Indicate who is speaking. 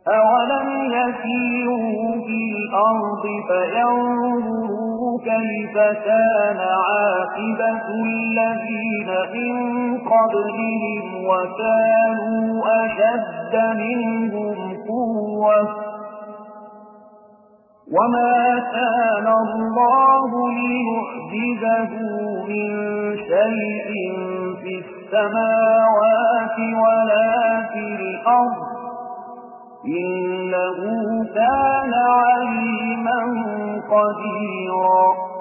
Speaker 1: أولم يسيروا في الأرض فينظروا كيف كان عاقبة الذين من قبلهم وكانوا أشد منهم قوة وما كان الله ليعجزه من شيء في السماوات ولا في الأرض إنه كان عليما قديرا